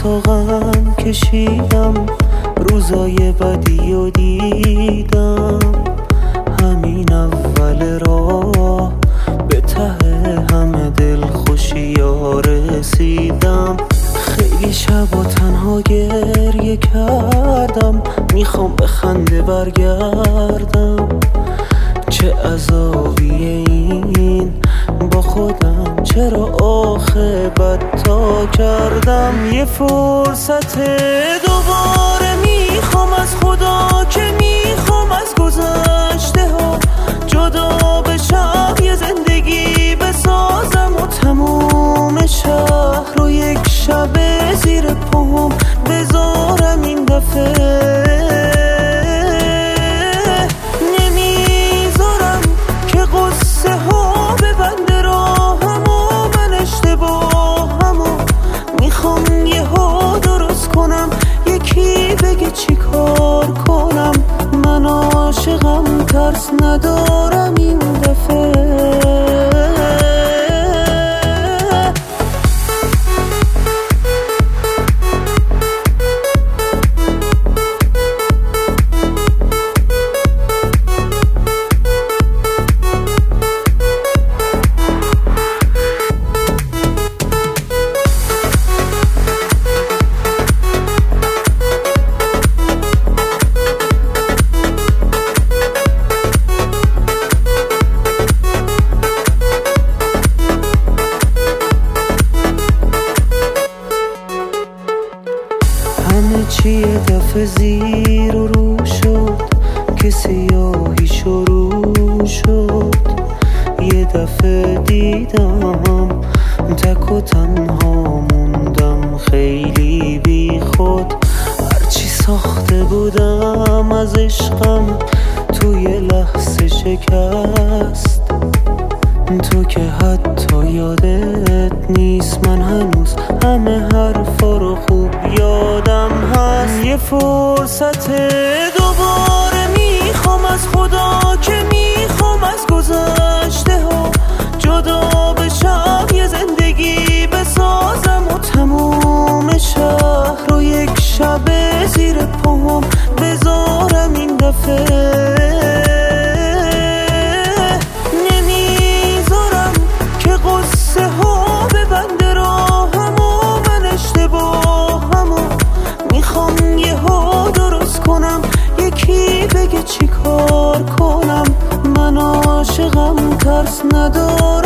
تا غم کشیدم، روزای بدی و دیدم، همین اول راه به ته همه دل خوشیا رسیدم. خیلی شبا تنها گریه کردم، میخوام به خنده برگردم. چه عذابیه این با خودم، چرا آخه بدتا کردم. یه فرصت دوباره میخوام از خدا، که میخوام از گذشته ها جدا بشم، یه زندگی بسازم و تموم شهر رو یک شب زیر پام بذارم. این دفعه نمیذارم که قصه ها ببنده راهم و من اشتباهم و میخوام یه ها درست کنم. یکی بگه چی کار کنم، من عاشقم ترس ندارم این دفعه. همه چی یه دفعه زیر و رو شد، که سیاهی شروع شد. یه دفعه دیدم تک و تنها موندم، خیلی بی خود. هرچی ساخته بودم از عشقم توی لحظه شکست. تو که حتی یادت نیست، من هنوز همه حرفا رو خوب یادم هست. یه فرصت دوباره میخوام از خدا، که میخوام از گذشته ها جدا بشم، یه زندگی بسازم و تموم شهر رو یک شب زیر پام بذارم. این دفعه یکی بگه چی کار کنم، من عاشقم ترس ندارم.